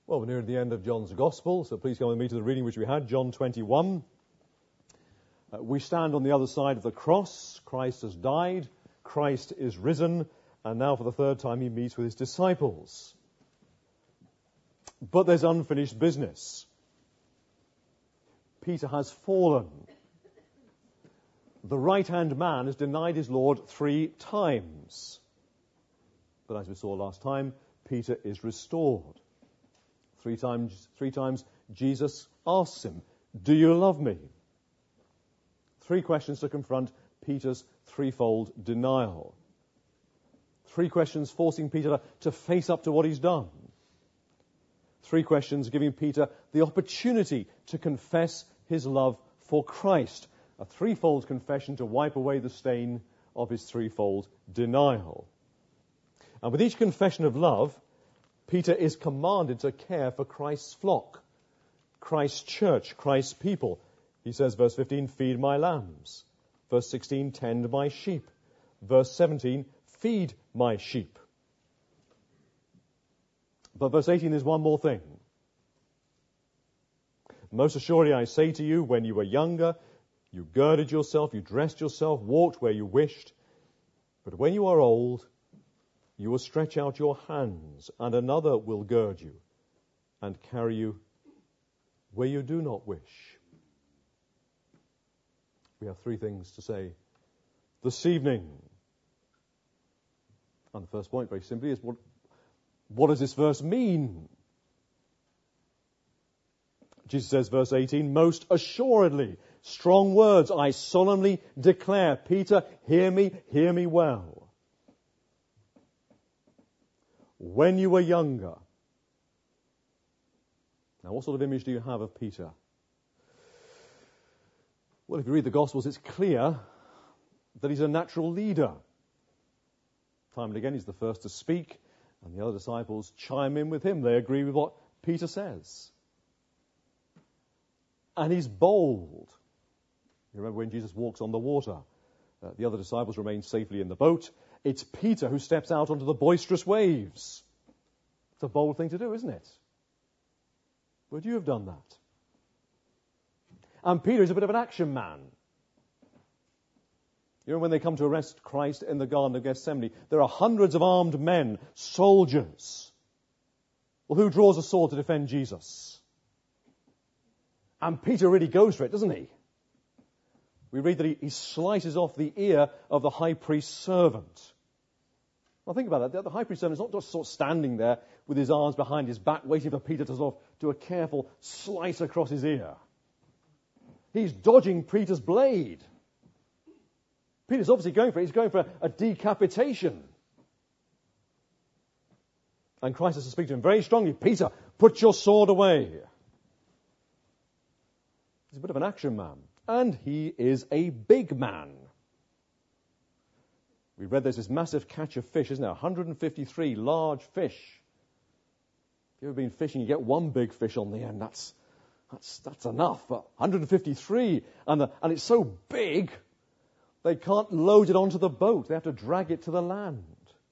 Well, we're nearing the end of John's Gospel, so please come with me to the reading which we had, John 21. We stand on the other side of the cross. Christ has died, Christ is risen, and now for the third time he meets with his disciples. But there's unfinished business. Peter has fallen. The right-hand man has denied his Lord 3 times. But as we saw last time, Peter is restored. Three times Jesus asks him, "Do you love me?" 3 questions to confront Peter's threefold denial. 3 questions forcing Peter to face up to what he's done. 3 questions giving Peter the opportunity to confess his love for Christ. A threefold confession to wipe away the stain of his threefold denial. And with each confession of love, Peter is commanded to care for Christ's flock, Christ's church, Christ's people. He says, verse 15, "Feed my lambs." Verse 16, "Tend my sheep." Verse 17, "Feed my sheep." But verse 18 is one more thing. "Most assuredly I say to you, when you were younger, you girded yourself, you dressed yourself, walked where you wished. But when you are old, you will stretch out your hands, and another will gird you and carry you where you do not wish." We have 3 things to say this evening. And the first point, very simply, is what does this verse mean? Jesus says, verse 18, "Most assuredly," strong words, "I solemnly declare." Peter, hear me well. When you were younger. Now, what sort of image do you have of Peter? Well, if you read the Gospels, it's clear that he's a natural leader. Time and again, he's the first to speak, and the other disciples chime in with him. They agree with what Peter says. And he's bold. You remember when Jesus walks on the water? The other disciples remain safely in the boat. It's Peter who steps out onto the boisterous waves. It's a bold thing to do, isn't it? Would you have done that? And Peter is a bit of an action man. You know, when they come to arrest Christ in the Garden of Gethsemane, there are hundreds of armed men, soldiers. Well, who draws a sword to defend Jesus? And Peter really goes for it, doesn't he? We read that he slices off the ear of the high priest's servant. Well, think about that. The high priest's servant is not just sort of standing there with his arms behind his back, waiting for Peter to sort of do a careful slice across his ear. He's dodging Peter's blade. Peter's obviously going for it. He's going for a decapitation. And Christ has to speak to him very strongly. "Peter, put your sword away." He's a bit of an action man. And he is a big man. We read there's this massive catch of fish, isn't there? 153 large fish. If you've ever been fishing, you get one big fish on the end. That's enough. But 153, and it's so big, they can't load it onto the boat. They have to drag it to the land.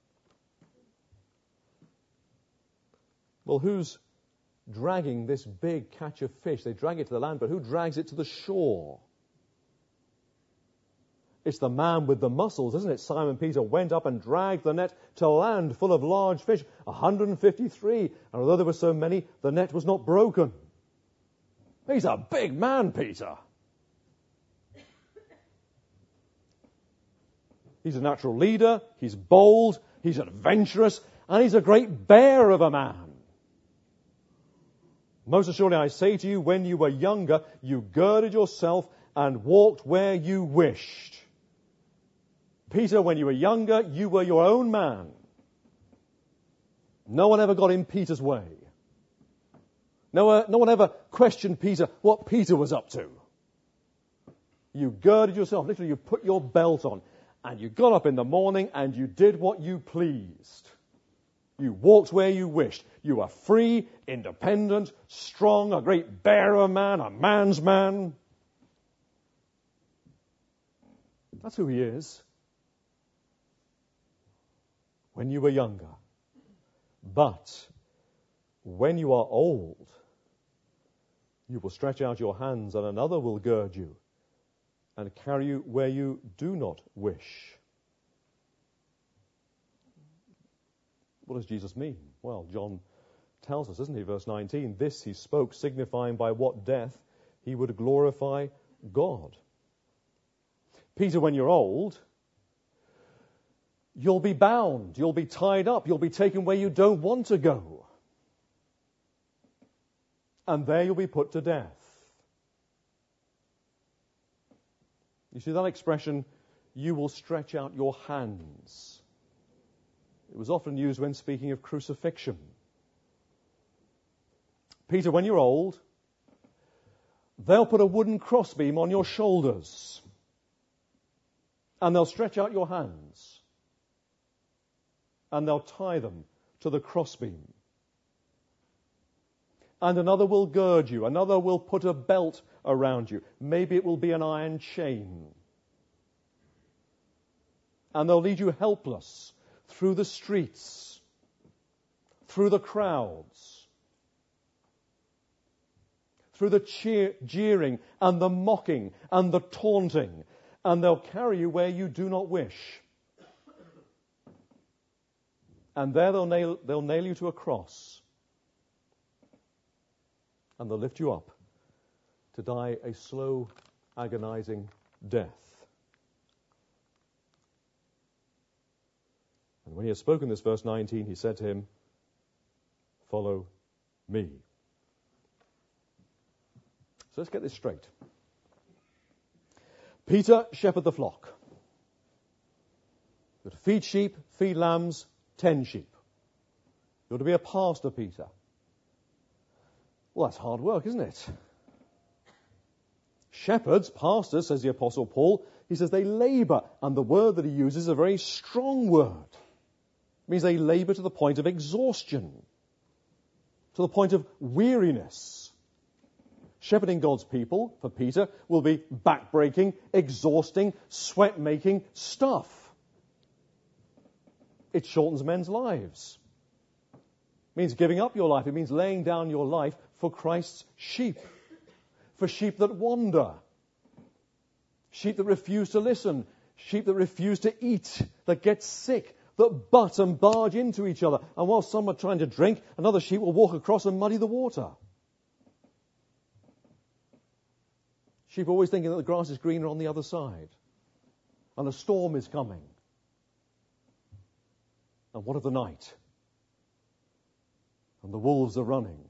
Well, who's dragging this big catch of fish? They drag it to the land, but who drags it to the shore? It's the man with the muscles, isn't it? Simon Peter went up and dragged the net to land full of large fish, 153. And although there were so many, the net was not broken. He's a big man, Peter. He's a natural leader, he's bold, he's adventurous, and he's a great bear of a man. "Most assuredly I say to you, when you were younger, you girded yourself and walked where you wished." Peter, when you were younger, you were your own man. No one ever got in Peter's way. No one ever questioned Peter, what Peter was up to. You girded yourself, literally you put your belt on, and you got up in the morning and you did what you pleased. You walked where you wished. You were free, independent, strong, a great bear of a man, a man's man. That's who he is. When you were younger. But when you are old, you will stretch out your hands, and another will gird you and carry you where you do not wish. What does Jesus mean? Well, John tells us, doesn't he? Verse 19, this he spoke, signifying by what death he would glorify God. Peter, when you're old, you'll be bound, you'll be tied up, you'll be taken where you don't want to go. And there you'll be put to death. You see that expression, you will stretch out your hands. It was often used when speaking of crucifixion. Peter, when you're old, they'll put a wooden crossbeam on your shoulders. And they'll stretch out your hands. And they'll tie them to the crossbeam. And another will gird you. Another will put a belt around you. Maybe it will be an iron chain. And they'll lead you helpless through the streets, through the crowds, through the jeering and the mocking and the taunting. And they'll carry you where you do not wish. And there they'll nail you to a cross. And they'll lift you up to die a slow, agonizing death. And when he had spoken this, verse 19, he said to him, follow me. So let's get this straight. Peter shepherded the flock. You're to feed sheep, feed lambs, tend sheep. You're to be a pastor, Peter. Well, that's hard work, isn't it? Shepherds, pastors, says the Apostle Paul, he says they labour. And the word that he uses is a very strong word. It means they labour to the point of exhaustion, to the point of weariness. Shepherding God's people, for Peter, will be back-breaking, exhausting, sweat-making stuff. It shortens men's lives. It means giving up your life. It means laying down your life for Christ's sheep. For sheep that wander. Sheep that refuse to listen. Sheep that refuse to eat. That get sick. That butt and barge into each other. And while some are trying to drink, another sheep will walk across and muddy the water. Sheep are always thinking that the grass is greener on the other side. And a storm is coming. And what of the night? And the wolves are running.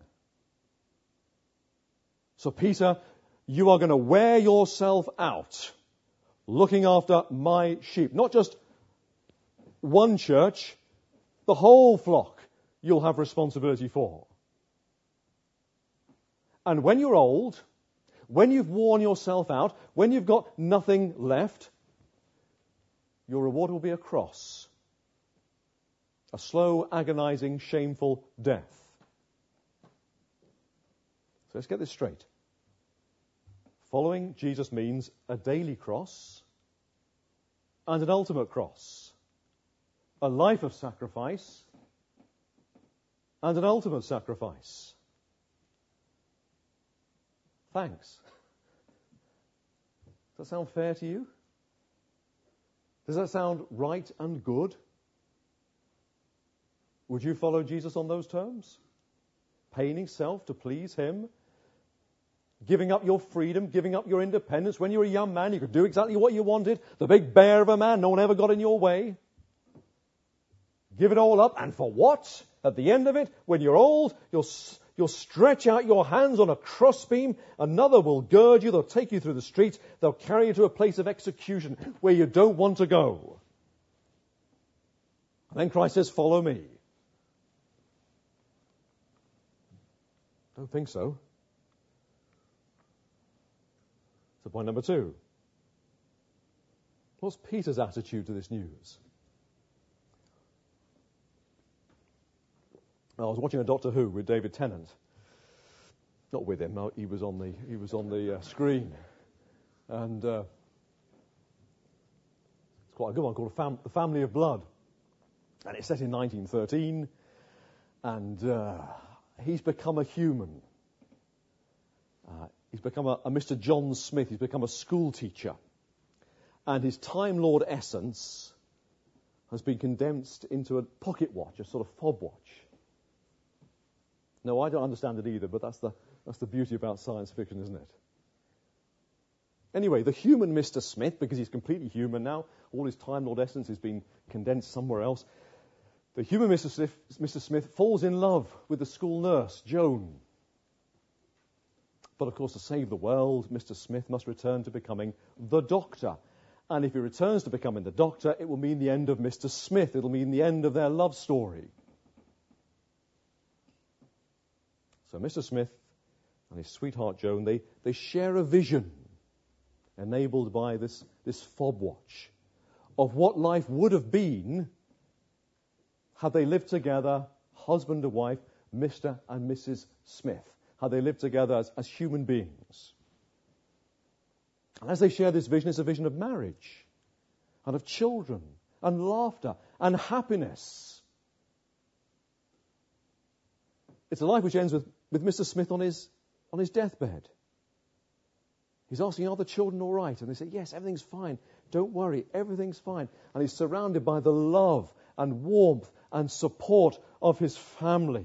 So Peter, you are going to wear yourself out looking after my sheep. Not just one church, the whole flock you'll have responsibility for. And when you're old, when you've worn yourself out, when you've got nothing left, your reward will be a cross. A slow, agonizing, shameful death. So let's get this straight. Following Jesus means a daily cross and an ultimate cross. A life of sacrifice and an ultimate sacrifice. Thanks. Does that sound fair to you? Does that sound right and good? Would you follow Jesus on those terms? Paining self to please him? Giving up your freedom, giving up your independence. When you were a young man, you could do exactly what you wanted. The big bear of a man, no one ever got in your way. Give it all up, and for what? At the end of it, when you're old, you'll stretch out your hands on a crossbeam. Another will gird you. They'll take you through the streets. They'll carry you to a place of execution where you don't want to go. And then Christ says, follow me. Don't think so. So point number 2. What's Peter's attitude to this news? I was watching a Doctor Who with David Tennant. Not with him. He was on the screen, and it's quite a good one called The Family of Blood, and it's set in 1913, and he's become a human. He's become a Mr. John Smith. He's become a school teacher. And his Time Lord essence has been condensed into a pocket watch, a sort of fob watch. No, I don't understand it either, but that's the beauty about science fiction, isn't it? Anyway, the human Mr. Smith, because he's completely human now, all his Time Lord essence has been condensed somewhere else. The human Mr. Smith falls in love with the school nurse, Joan. But of course, to save the world, Mr. Smith must return to becoming the Doctor. And if he returns to becoming the Doctor, it will mean the end of Mr. Smith. It will mean the end of their love story. So Mr. Smith and his sweetheart Joan, they share a vision enabled by this fob watch of what life would have been had they lived together, husband and wife, Mr. and Mrs. Smith. How they live together as human beings. And as they share this vision, it's a vision of marriage and of children and laughter and happiness. It's a life which ends with Mr. Smith on his deathbed. He's asking, are the children all right? And they say, yes, everything's fine. Don't worry, everything's fine. And he's surrounded by the love and warmth and support of his family.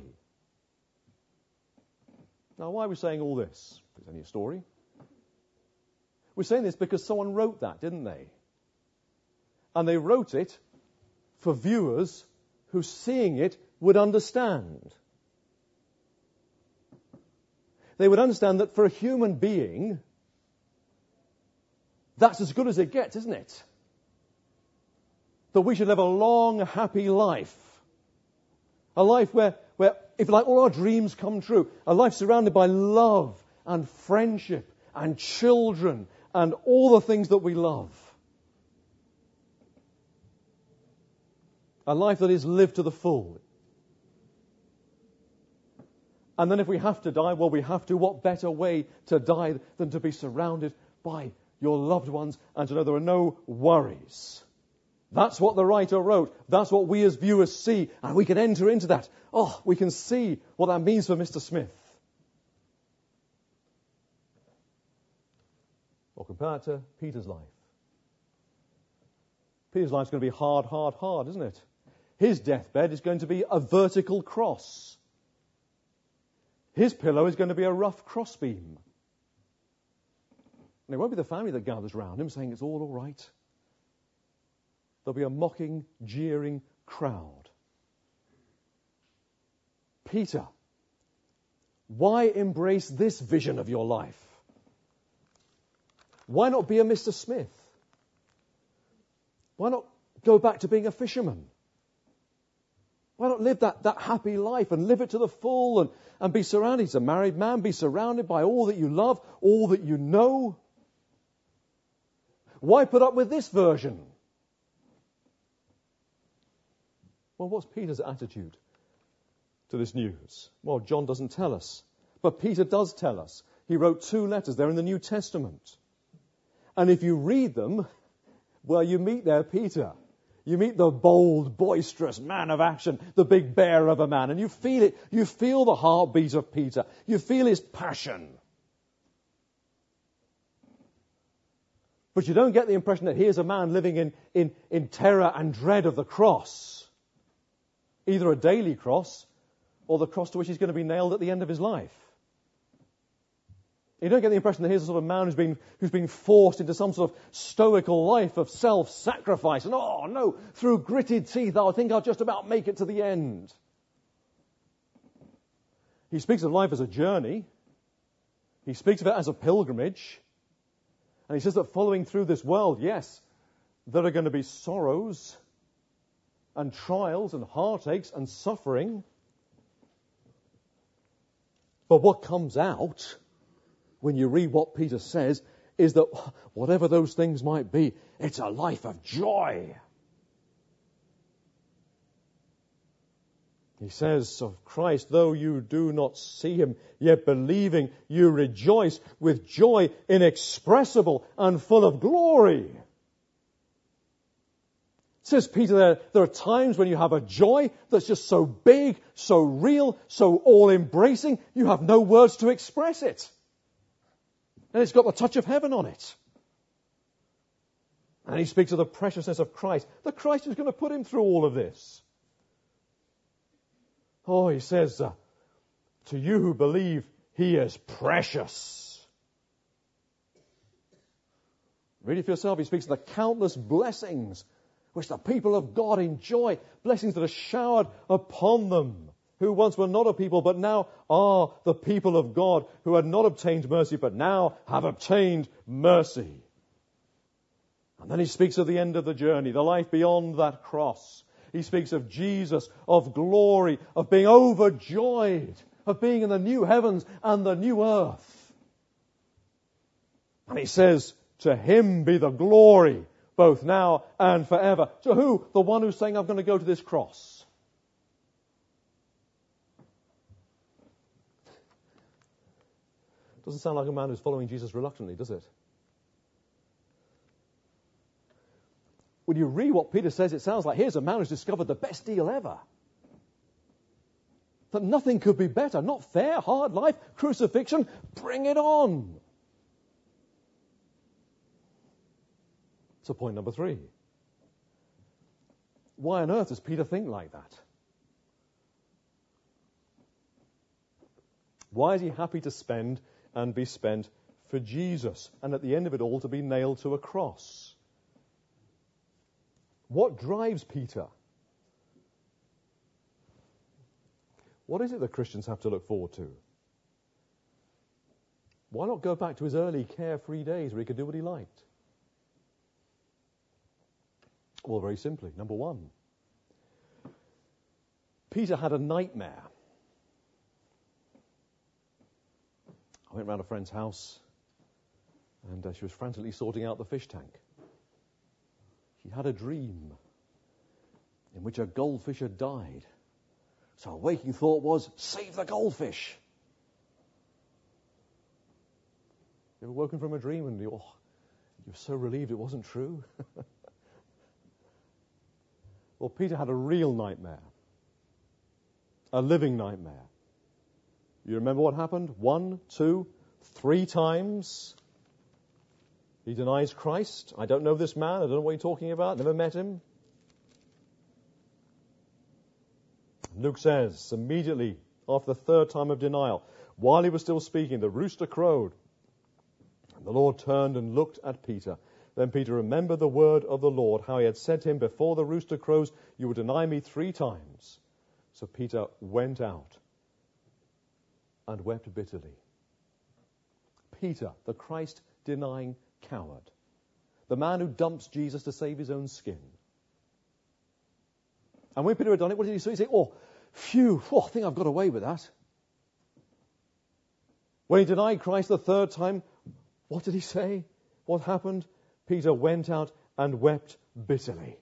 Now, why are we saying all this? It's only a story. We're saying this because someone wrote that, didn't they? And they wrote it for viewers who, seeing it, would understand. They would understand that for a human being, that's as good as it gets, isn't it? That we should live a long, happy life. A life where, if like all our dreams come true, a life surrounded by love and friendship and children and all the things that we love. A life that is lived to the full. And then if we have to die, well, we have to. What better way to die than to be surrounded by your loved ones and to know there are no worries? That's what the writer wrote. That's what we as viewers see. And we can enter into that. Oh, we can see what that means for Mr. Smith. Or compare it to Peter's life. Peter's life is going to be hard, hard, hard, isn't it? His deathbed is going to be a vertical cross. His pillow is going to be a rough crossbeam. And it won't be the family that gathers round him saying it's all right. There'll be a mocking, jeering crowd. Peter, why embrace this vision of your life? Why not be a Mr. Smith? Why not go back to being a fisherman? Why not live that happy life and live it to the full and be surrounded? He's a married man. Be surrounded by all that you love, all that you know. Why put up with this version? Well, what's Peter's attitude to this news? Well, John doesn't tell us. But Peter does tell us. He wrote 2 letters. They're in the New Testament. And if you read them, well, you meet there Peter. You meet the bold, boisterous man of action, the big bear of a man. And you feel it. You feel the heartbeat of Peter. You feel his passion. But you don't get the impression that here's a man living in terror and dread of the cross. Either a daily cross or the cross to which he's going to be nailed at the end of his life. You don't get the impression that here's a sort of man who's been forced into some sort of stoical life of self-sacrifice. And oh no, through gritted teeth, I think I'll just about make it to the end. He speaks of life as a journey. He speaks of it as a pilgrimage. And he says that following through this world, yes, there are going to be sorrows and trials and heartaches and suffering. But what comes out when you read what Peter says is that whatever those things might be, it's a life of joy. He says of Christ, though you do not see him, yet believing you rejoice with joy inexpressible and full of glory. Says Peter there are times when you have a joy that's just so big, so real, so all-embracing, you have no words to express it. And it's got the touch of heaven on it. And he speaks of the preciousness of Christ. The Christ is going to put him through all of this. Oh, he says, to you who believe, he is precious. Read it for yourself. He speaks of the countless blessings which the people of God enjoy, blessings that are showered upon them, who once were not a people, but now are the people of God, who had not obtained mercy, but now have obtained mercy. And then he speaks of the end of the journey, the life beyond that cross. He speaks of Jesus, of glory, of being overjoyed, of being in the new heavens and the new earth. And he says, to him be the glory, both now and forever. To who? The one who's saying, I'm going to go to this cross. Doesn't sound like a man who's following Jesus reluctantly, does it? When you read what Peter says, it sounds like here's a man who's discovered the best deal ever. That nothing could be better. Not fair, hard life, crucifixion, bring it on. So point number 3. Why on earth does Peter think like that? Why is he happy to spend and be spent for Jesus, and at the end of it all to be nailed to a cross? What drives Peter? What is it that Christians have to look forward to? Why not go back to his early carefree days where he could do what he liked? Well, very simply, number 1. Peter had a nightmare. I went round a friend's house and she was frantically sorting out the fish tank. She had a dream in which a goldfish had died. So her waking thought was, save the goldfish. You ever woken from a dream and you're so relieved it wasn't true? Well, Peter had a real nightmare. A living nightmare. You remember what happened? 1, 2, 3 times. He denies Christ. I don't know this man. I don't know what you're talking about. Never met him. Luke says, immediately after the 3rd time of denial, while he was still speaking, the rooster crowed. And the Lord turned and looked at Peter. Then Peter remembered the word of the Lord, how he had said to him, before the rooster crows, you will deny me 3 times. So Peter went out and wept bitterly. Peter, the Christ-denying coward, the man who dumps Jesus to save his own skin. And when Peter had done it, what did he say? He said, oh, phew, I think I've got away with that. When he denied Christ the 3rd time, what did he say? What happened? Peter went out and wept bitterly.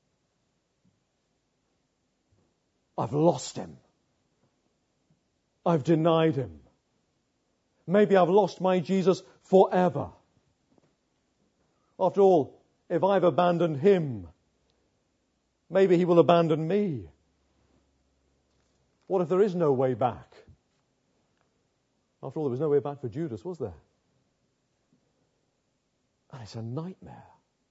I've lost him. I've denied him. Maybe I've lost my Jesus forever. After all, if I've abandoned him, maybe he will abandon me. What if there is no way back? After all, there was no way back for Judas, was there? And it's a nightmare.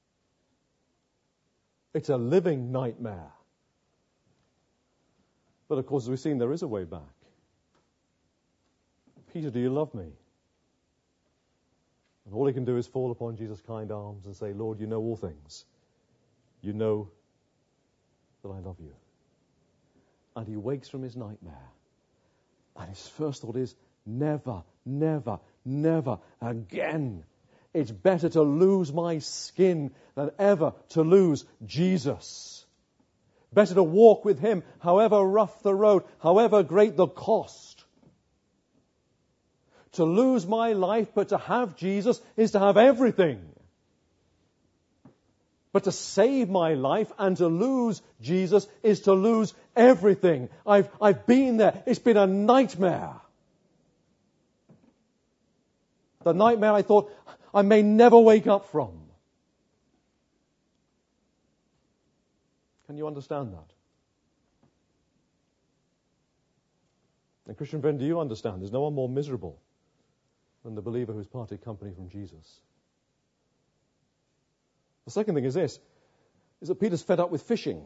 It's a living nightmare. But of course, as we've seen, there is a way back. Peter, do you love me? And all he can do is fall upon Jesus' kind arms and say, Lord, you know all things. You know that I love you. And he wakes from his nightmare. And his first thought is, never, never, never again. It's better to lose my skin than ever to lose Jesus. Better to walk with him, however rough the road, however great the cost. To lose my life, but to have Jesus is to have everything. But to save my life and to lose Jesus is to lose everything. I've been there. It's been a nightmare. The nightmare I thought I may never wake up from. Can you understand that? And Christian friend, do you understand? There's no one more miserable than the believer who's parted company from Jesus. The second thing is this, is that Peter's fed up with fishing.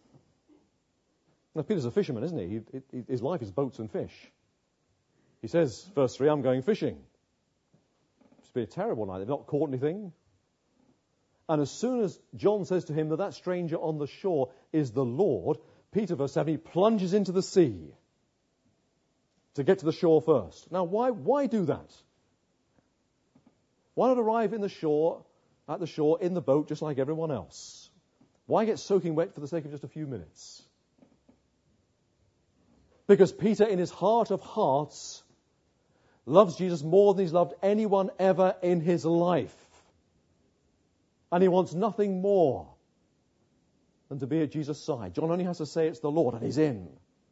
Now, Peter's a fisherman, isn't he? His life is boats and fish. He says, verse 3, I'm going fishing. It's been a terrible night. They've not caught anything. And as soon as John says to him that stranger on the shore is the Lord, Peter, verse 7, he plunges into the sea to get to the shore first. Now, why do that? Why not arrive at the shore in the boat just like everyone else? Why get soaking wet for the sake of just a few minutes? Because Peter, in his heart of hearts, loves Jesus more than he's loved anyone ever in his life. And he wants nothing more than to be at Jesus' side. John only has to say it's the Lord, and he's in.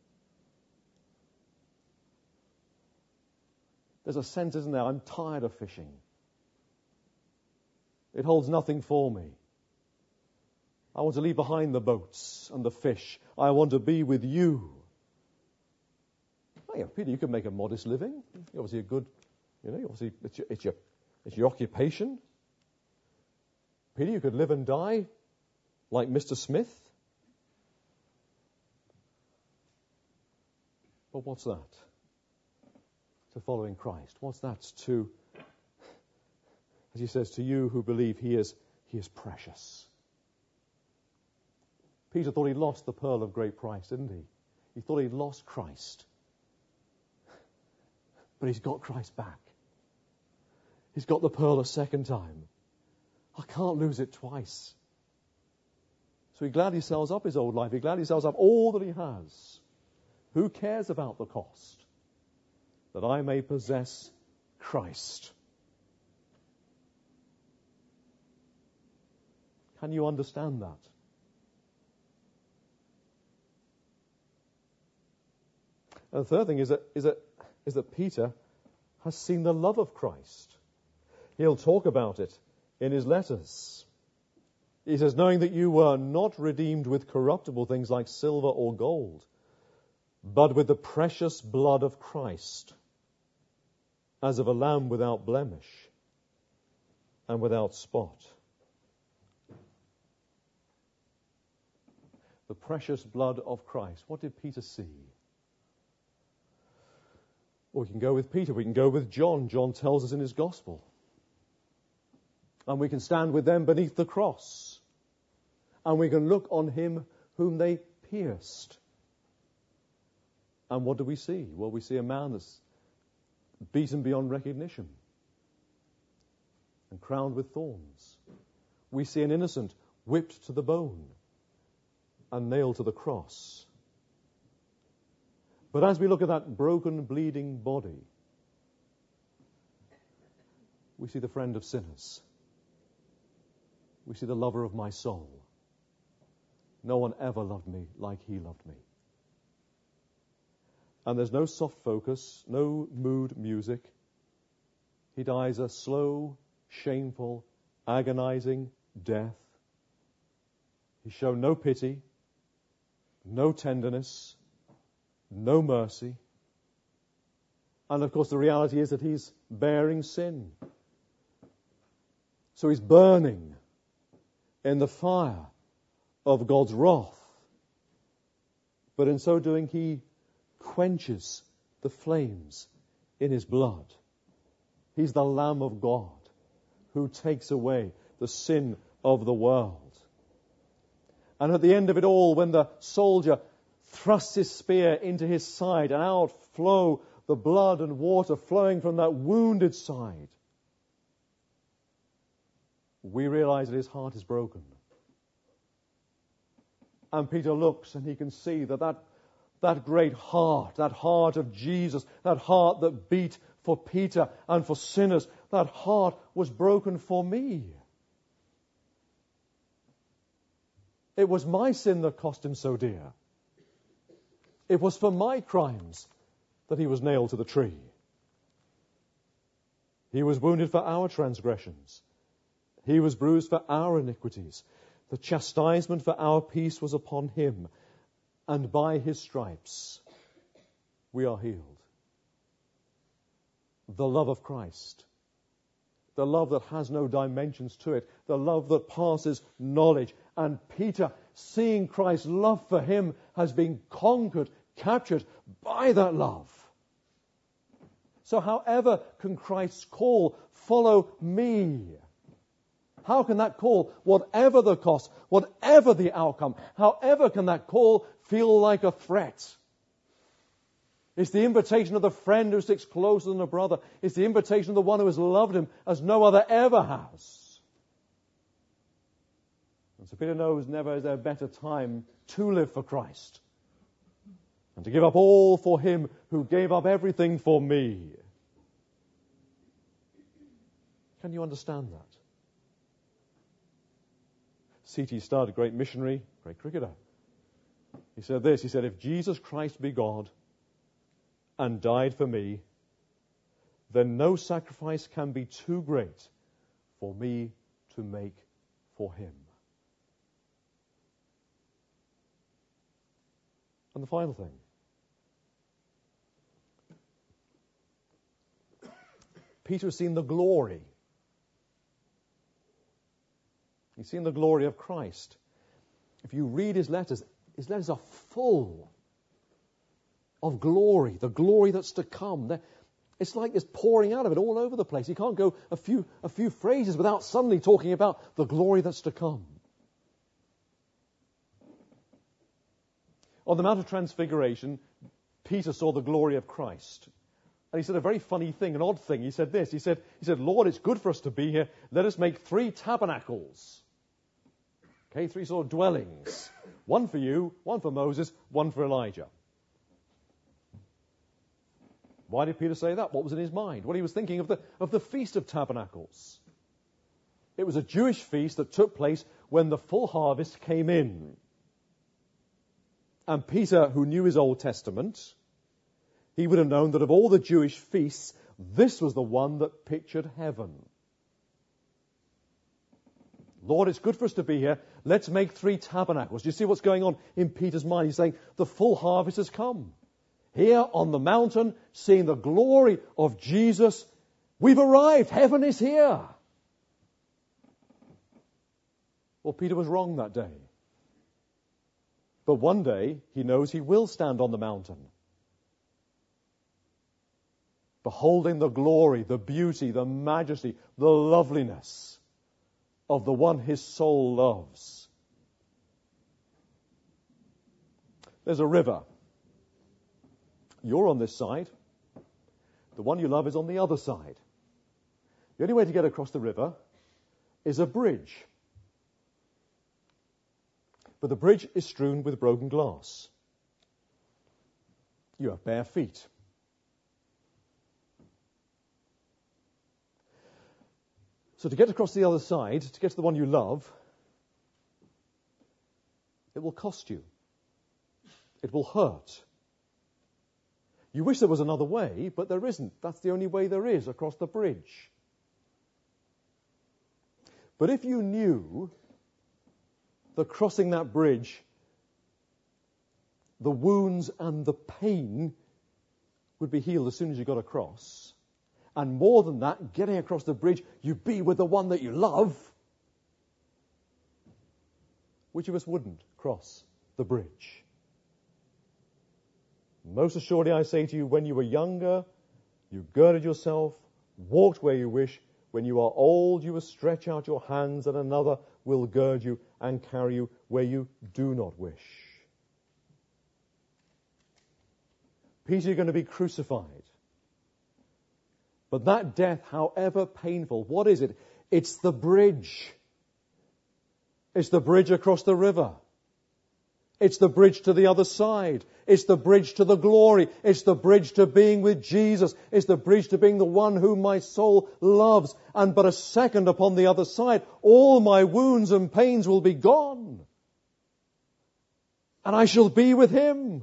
There's a sense, isn't there? I'm tired of fishing. It holds nothing for me. I want to leave behind the boats and the fish. I want to be with you. Oh, yeah, Peter, you can make a modest living. You're obviously a good, obviously it's your occupation. Peter, you could live and die like Mr. Smith. But what's that to following Christ? What's that to, as he says, to you who believe he is precious? Peter thought he'd lost the pearl of great price, didn't he? He thought he'd lost Christ. But he's got Christ back. He's got the pearl a second time. I can't lose it twice. So he gladly sells up his old life. He gladly sells up all that he has. Who cares about the cost? That I may possess Christ. Can you understand that? And the third thing is that Peter has seen the love of Christ. He'll talk about it in his letters. He says, knowing that you were not redeemed with corruptible things like silver or gold, but with the precious blood of Christ, as of a lamb without blemish and without spot. The precious blood of Christ. What did Peter see? Well, we can go with Peter. We can go with John. John tells us in his gospel. And we can stand with them beneath the cross. And we can look on him whom they pierced. And what do we see? Well, we see a man that's beaten beyond recognition and crowned with thorns. We see an innocent whipped to the bone and nailed to the cross. But as we look at that broken, bleeding body, we see the friend of sinners. We see the lover of my soul. No one ever loved me like he loved me. And there's no soft focus, no mood music. He dies a slow, shameful, agonizing death. He's shown no pity, no tenderness, no mercy. And of course the reality is that he's bearing sin. So he's burning in the fire of God's wrath. But in so doing, he quenches the flames in his blood. He's the Lamb of God who takes away the sin of the world. And at the end of it all, when the soldier thrusts his spear into his side and out flow the blood and water flowing from that wounded side, we realize that his heart is broken. And Peter looks and he can see that great heart, that heart of Jesus, that heart that beat for Peter and for sinners, that heart was broken for me. It was my sin that cost him so dear. It was for my crimes that he was nailed to the tree. He was wounded for our transgressions. He was bruised for our iniquities. The chastisement for our peace was upon him, and by his stripes we are healed. The love of Christ, the love that has no dimensions to it, the love that passes knowledge. And Peter, seeing Christ's love for him, has been conquered, captured by that love. So however can Christ's call, follow me? How can that call, whatever the cost, whatever the outcome, however can that call feel like a threat? It's the invitation of the friend who sticks closer than a brother. It's the invitation of the one who has loved him as no other ever has. And so Peter knows never is there a better time to live for Christ and to give up all for him who gave up everything for me. Can you understand that? C.T. Studd, a great missionary, great cricketer, he said this, he said, if Jesus Christ be God and died for me, then no sacrifice can be too great for me to make for him. And the final thing. Peter has seen the glory. He's seen the glory of Christ. If you read his letters are full of glory, the glory that's to come. It's like it's pouring out of it all over the place. You can't go a few phrases without suddenly talking about the glory that's to come. On the Mount of Transfiguration, Peter saw the glory of Christ. And he said a very funny thing, an odd thing. He said this, he said, Lord, it's good for us to be here. Let us make 3 tabernacles. Okay, 3 sort of dwellings. One for you, one for Moses, one for Elijah. Why did Peter say that? What was in his mind? Well, he was thinking of the Feast of Tabernacles. It was a Jewish feast that took place when the full harvest came in. And Peter, who knew his Old Testament, he would have known that of all the Jewish feasts, this was the one that pictured heaven. Lord, it's good for us to be here. Let's make 3 tabernacles. Do you see what's going on in Peter's mind? He's saying, the full harvest has come. Here on the mountain, seeing the glory of Jesus, we've arrived. Heaven is here. Well, Peter was wrong that day. But one day, he knows he will stand on the mountain, beholding the glory, the beauty, the majesty, the loveliness of the one his soul loves. There's a river. You're on this side. The one you love is on the other side. The only way to get across the river is a bridge. But the bridge is strewn with broken glass. You have bare feet. So to get across the other side, to get to the one you love, it will cost you. It will hurt. You wish there was another way, but there isn't. That's the only way there is across the bridge. But if you knew that crossing that bridge, the wounds and the pain would be healed as soon as you got across, and more than that, getting across the bridge, you'd be with the one that you love, which of us wouldn't cross the bridge? Most assuredly, I say to you, when you were younger, you girded yourself, walked where you wish. When you are old, you will stretch out your hands, and another will gird you and carry you where you do not wish. Peter, you're going to be crucified. But that death, however painful, what is it? It's the bridge. It's the bridge across the river. It's the bridge to the other side. It's the bridge to the glory. It's the bridge to being with Jesus. It's the bridge to being the one whom my soul loves. And but a second upon the other side, all my wounds and pains will be gone. And I shall be with him.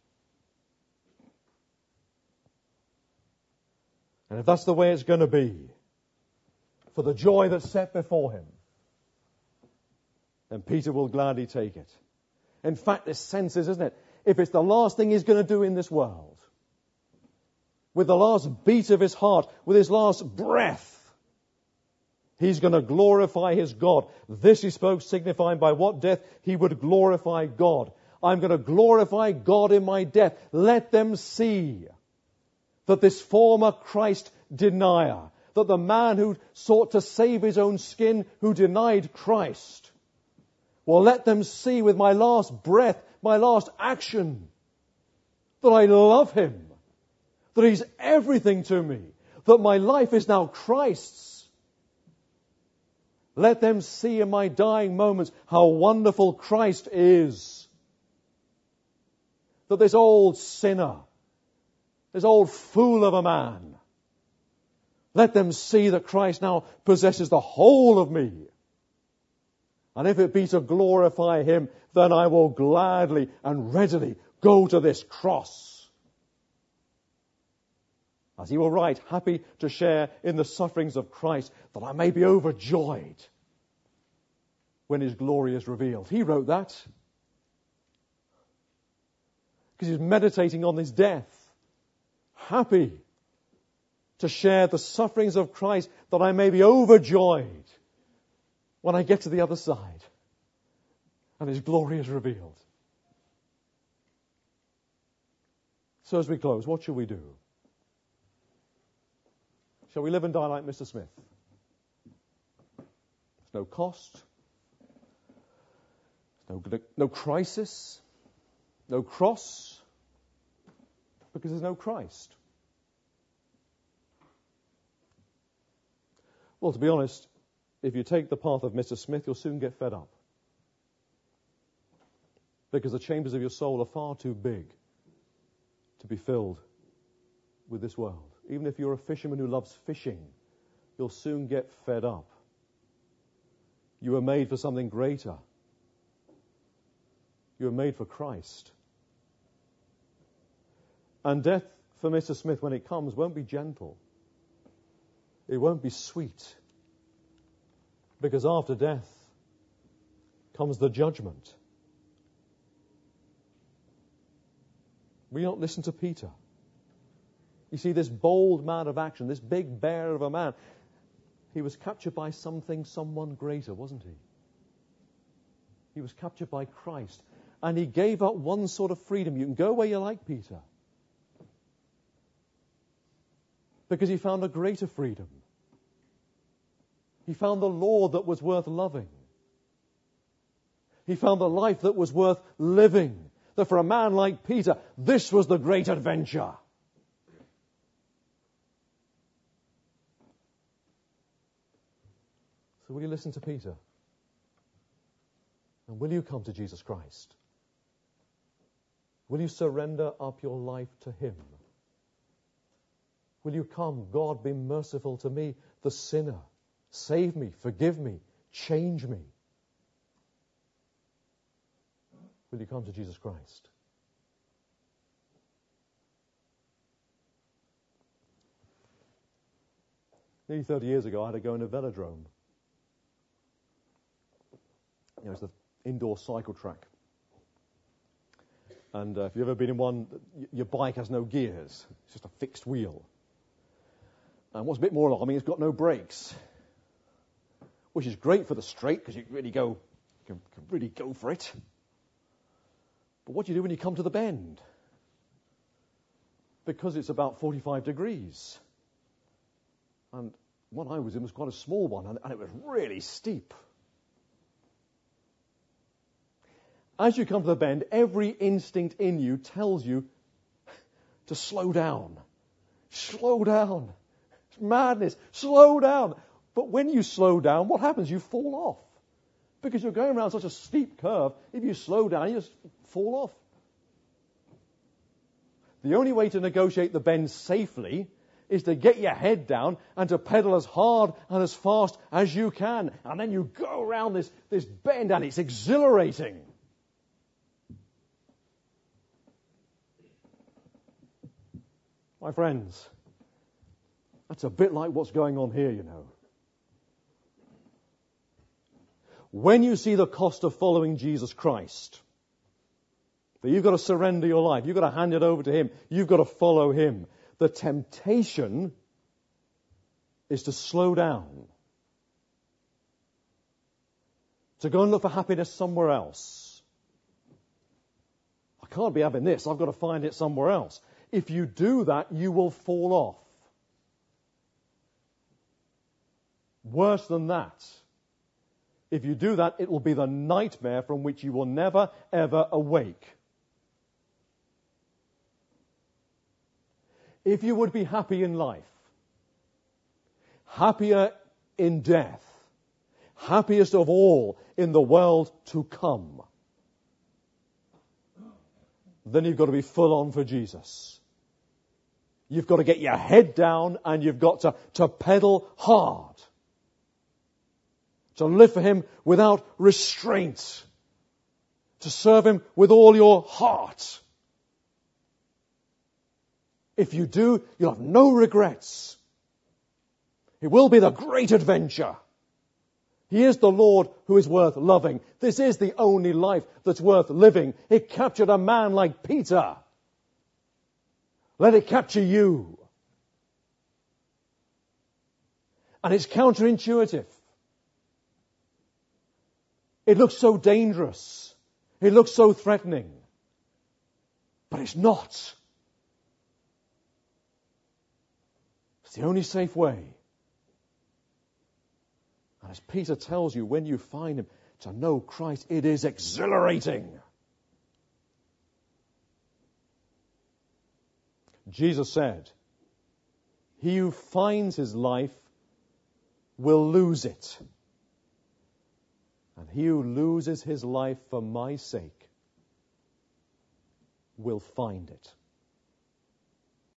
And if that's the way it's going to be, for the joy that's set before him, then Peter will gladly take it. In fact, this sense is, isn't it? If it's the last thing he's going to do in this world, with the last beat of his heart, with his last breath, he's going to glorify his God. This he spoke, signifying by what death he would glorify God. I'm going to glorify God in my death. Let them see that this former Christ denier, that the man who sought to save his own skin, who denied Christ, well, let them see with my last breath, my last action, that I love him, that he's everything to me, that my life is now Christ's. Let them see in my dying moments how wonderful Christ is. That this old sinner, this old fool of a man, let them see that Christ now possesses the whole of me. And if it be to glorify him, then I will gladly and readily go to this cross. As he will write, happy to share in the sufferings of Christ, that I may be overjoyed when his glory is revealed. He wrote that because he's meditating on his death. Happy to share the sufferings of Christ, that I may be overjoyed when I get to the other side and his glory is revealed. So as we close, what shall we do? Shall we live and die like Mr. Smith? There's no cost, no crisis, no cross, because there's no Christ. Well, to be honest, if you take the path of Mr. Smith, you'll soon get fed up. Because the chambers of your soul are far too big to be filled with this world. Even if you're a fisherman who loves fishing, you'll soon get fed up. You were made for something greater. You were made for Christ. And death for Mr. Smith, when it comes, won't be gentle. It won't be sweet. Because after death comes the judgment. We don't listen to Peter. You see, this bold man of action, this big bear of a man, he was captured by someone greater, wasn't he? He was captured by Christ. And he gave up one sort of freedom. You can go where you like, Peter. Because he found a greater freedom. He found the Lord that was worth loving. He found the life that was worth living. That for a man like Peter, this was the great adventure. So will you listen to Peter? And will you come to Jesus Christ? Will you surrender up your life to him? Will you come, God, be merciful to me, the sinner. Save me, forgive me, change me. Will you come to Jesus Christ? Nearly 30 years ago, I had to go in a velodrome. It's the indoor cycle track. And if you've ever been in one, your bike has no gears. It's just a fixed wheel. And what's a bit more alarming, it's got no brakes. Which is great for the straight, because you can really go for it. But what do you do when you come to the bend? Because it's about 45 degrees. And one I was in was quite a small one, and it was really steep. As you come to the bend, every instinct in you tells you to slow down. Slow down. It's madness. Slow down. But when you slow down, what happens? You fall off. Because you're going around such a steep curve, if you slow down, you just fall off. The only way to negotiate the bend safely is to get your head down and to pedal as hard and as fast as you can. And then you go around this bend, and it's exhilarating. My friends, that's a bit like what's going on here, you know. When you see the cost of following Jesus Christ, that you've got to surrender your life, you've got to hand it over to him, you've got to follow him, the temptation is to slow down, to go and look for happiness somewhere else. I can't be having this, I've got to find it somewhere else. If you do that, you will fall off. Worse than that. If you do that, it will be the nightmare from which you will never, ever awake. If you would be happy in life, happier in death, happiest of all in the world to come, then you've got to be full on for Jesus. You've got to get your head down and you've got to pedal hard. To live for him without restraint. To serve him with all your heart. If you do, you'll have no regrets. It will be the great adventure. He is the Lord who is worth loving. This is the only life that's worth living. It captured a man like Peter. Let it capture you. And it's counterintuitive. It looks so dangerous. It looks so threatening. But it's not. It's the only safe way. And as Peter tells you, when you find him, to know Christ, it is exhilarating. Jesus said, he who finds his life will lose it. And he who loses his life for my sake will find it.